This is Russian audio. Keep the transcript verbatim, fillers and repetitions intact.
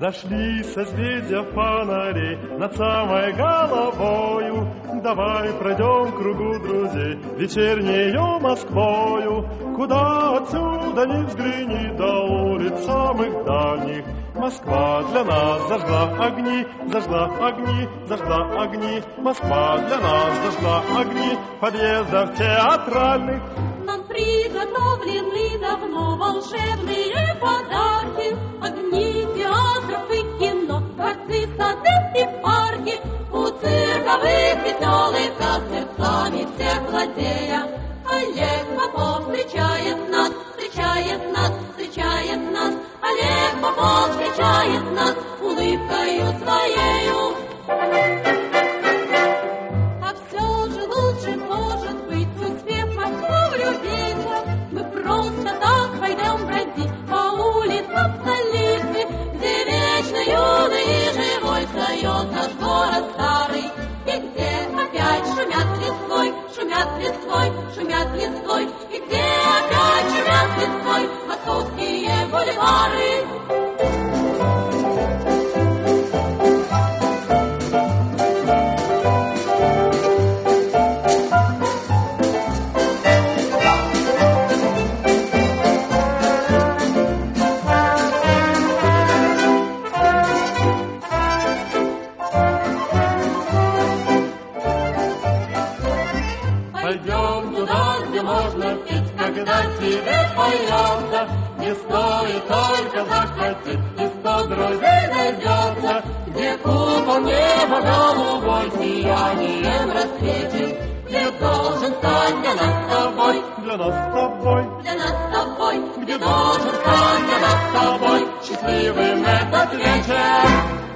Зашли созвездия фонарей над самой головою. Давай пройдем кругу друзей вечернею Москвою. Куда отсюда не взгляни, до улиц самых дальних. Москва для нас зажгла огни, зажгла огни, зажгла огни. Москва для нас зажгла огни в подъездах театральных. Нам приготовлены давно волшебные подарки. Огни театров и кино, дворцы, сады и парки. У цирковых веселых сердцами всех владея. Олег Попов встречает нас, встречает нас, встречает нас. Олег Попов встречает нас улыбкою своею. А все же лучше может быть успех в Москву влюбиться. Мы просто так пойдем бродить по улицам столицы, где вечно юный и живой встает наш город старый, и где опять шумят листвой, шумят листвой, шумят листвой, и где опять шумят листвой московские бульвары. Пойдем туда, где можно петь, когда тебе поется. Не стоит только захотеть, и сто друзей найдется. Где купол неба голубой сиянием рассветит, где должен стать для нас с тобой, для нас с тобой, для нас с тобой, где должен стать для нас с тобой счастливым этот вечер.